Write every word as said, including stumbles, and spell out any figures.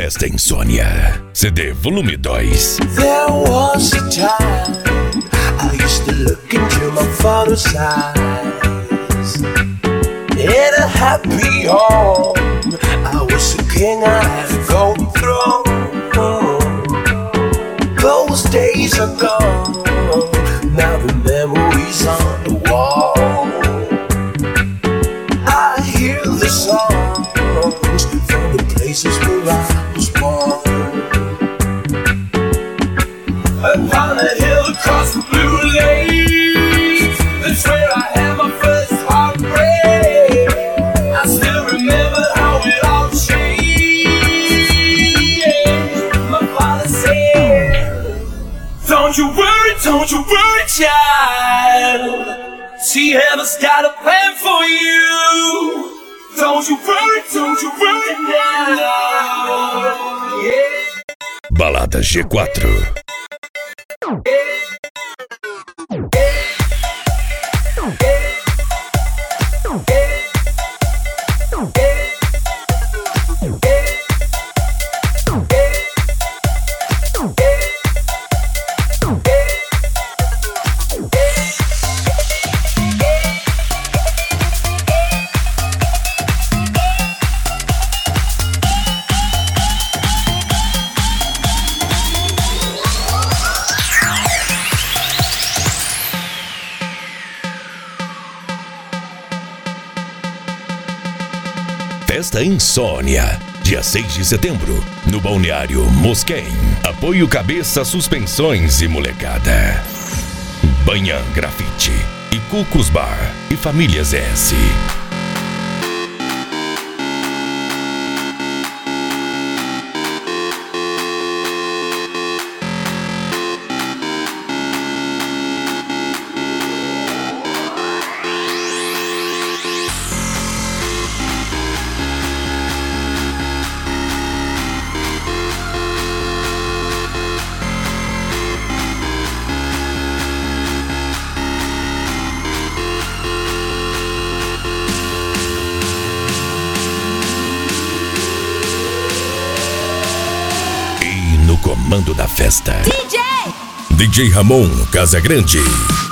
Festa Insônia, C D volume dois. There was a time I used to look into my father's eyes. In a happy home, I was a king, I had a golden throne. Those days are gone, now the memories on the wall. I hear the songs from the places where I was born. Upon a hill across the blue lake, that's where I had my first heartbreak. I still remember how it all changed. My father said, don't you worry, don't you worry, child. See, heaven's got a plan for you. Don't you worry, don't you worry now. Yeah. Balada G quatro. Festa Insônia, dia seis de setembro, no Balneário Mosquém. Apoio Cabeça Suspensões e Molecada. Banhan Grafite e Cucos Bar e Famílias S. Comando da festa, D J D J Ramon Casagrande.